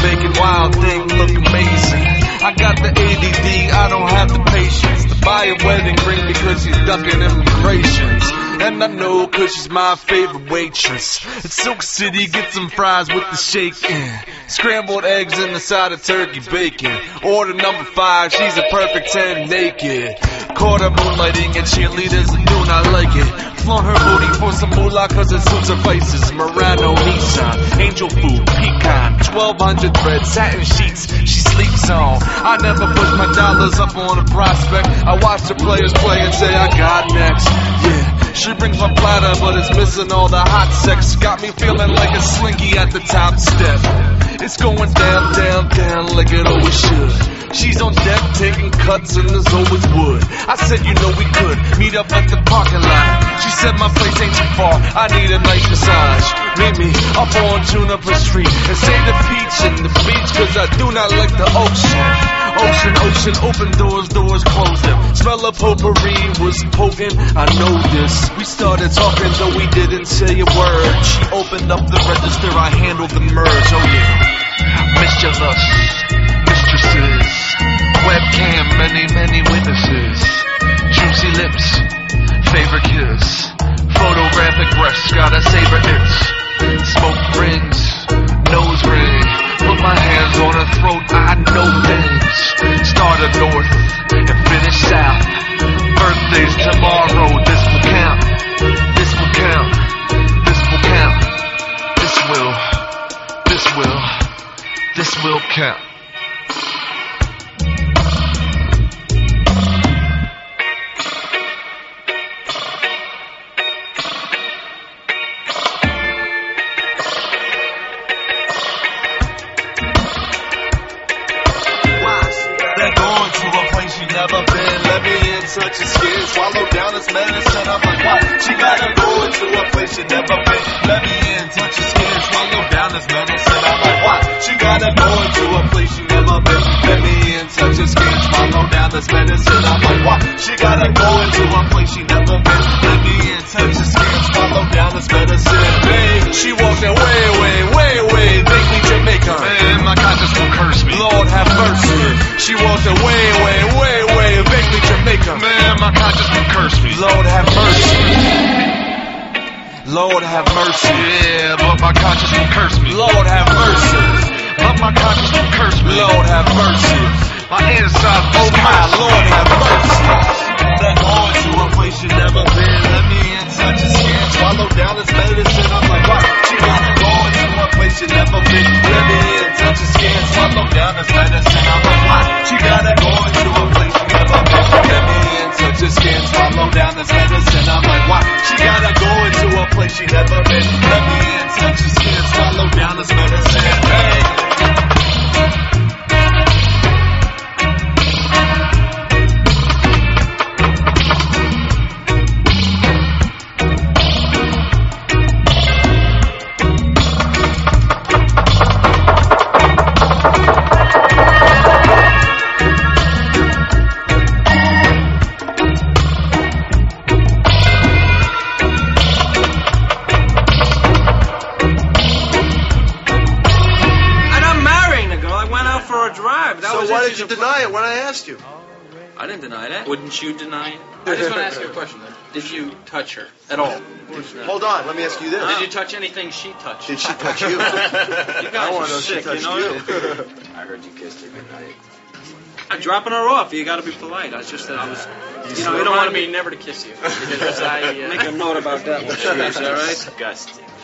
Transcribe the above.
making wild thing look amazing. I got the ADD, I don't have the patience to buy a wedding ring because she's ducking immigrations. And I know cause she's my favorite waitress. At Silk City, get some fries with the shaking. Scrambled eggs in the side of turkey bacon. Order number 5, she's a perfect 10 naked. Caught her moonlighting and cheerleaders do not like it. Flaunt her booty for some moolah cause it suits her vices. Murano, Nissan, angel food, pecan, 1200 thread, satin sheets she sleeps on. I never put my dollars up on a prospect. I watch the players play and say I got next. Yeah. She brings my platter, but it's missing all the hot sex. Got me feeling like a slinky at the top step. It's going down, down, down like it always should. She's on deck taking cuts and there's always wood. I said, you know we could meet up at the parking lot. She said my place ain't too far, I need a nice massage. Meet me up on Juniper Street and say the peach and the beach cause I do not like the ocean. Ocean, ocean, open doors, doors close them. Smell of potpourri was potent, I know this. We started talking though we didn't say a word. She opened up the register, I handled the merge, oh yeah. Mischievous, mistresses, webcam, many witnesses. Juicy lips, favorite kiss. Photographic breasts, gotta savor it. Smoke rings, nose ring. Put my hands on her throat, I know things. Started north and finished south. Birthdays tomorrow, this will count. This will count. This will count. This will count. Never been, let me in, touch your skin, swallow down this medicine. I'm like, what? She gotta go into a place she never been. Let me in, touch your skin, swallow down this medicine. I'm like, what? She gotta go into a place she never been. Let me in, touch your skin, swallow down this medicine. I'm like, what? She gotta go into a place she never been. Let me in, touch your skin, swallow down this medicine. Hey, she walked in way, vaguely Jamaican. Man, my conscience will curse me. Lord have mercy. She walked in way, vaguely Jamaican. Man, my conscience will curse me. Lord have mercy. Lord have mercy. Yeah, but my conscience will curse me. Lord have mercy. But my conscience will curse me. Lord have mercy. My inside, oh my Lord have mercy. That going to a place you never been. Let me in, touch your skin, swallow down this medicine. I'm like, what? She gotta go into a place you never been. Let me in, touch your skin, swallow down this medicine. I'm like, what? She gotta go into a place you never been. Let me in, touch your skin, swallow down this medicine. I'm like, what? She gotta go into a place she never been. Let me in, touch your skin, swallow down this medicine. Hey. Why did you deny it when I asked you? I didn't deny that. Wouldn't you deny it? I just want to ask you a question. Did you touch her at all? Hold on, let me ask you this. Did you touch anything she touched? Did she touch you? You guys I want to know are if she sick, touched you know? you. I heard you kissed her goodnight. I'm dropping her off. You got to be polite. I was just that I was. You know, you don't want me never to kiss you because I Make a note about that one. Is that right? Disgusting.